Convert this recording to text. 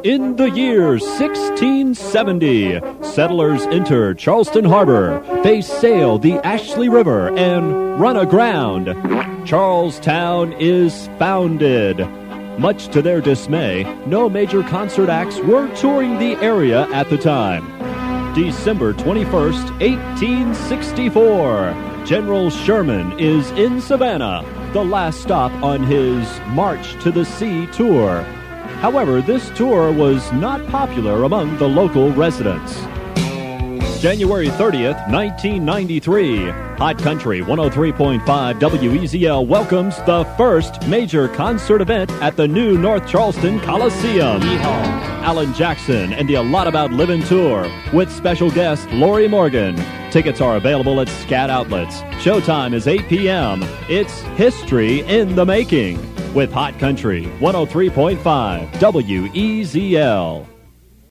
In the year 1670, settlers enter Charleston Harbor. They sail the Ashley River and run aground. Charlestown is founded. Much to their dismay, no major concert acts were touring the area at the time. December 21st, 1864. General Sherman is in Savannah, the last stop on his March to the Sea tour. However, this tour was not popular among the local residents. January 30th, 1993. Hot Country 103.5 WEZL welcomes the first major concert event at the new North Charleston Coliseum. Yeehaw. Alan Jackson and the A Lot About Livin' Tour with special guest Lori Morgan. Tickets are available at SCAT outlets. Showtime is 8 p.m. It's history in the making with Hot Country 103.5 WEZL.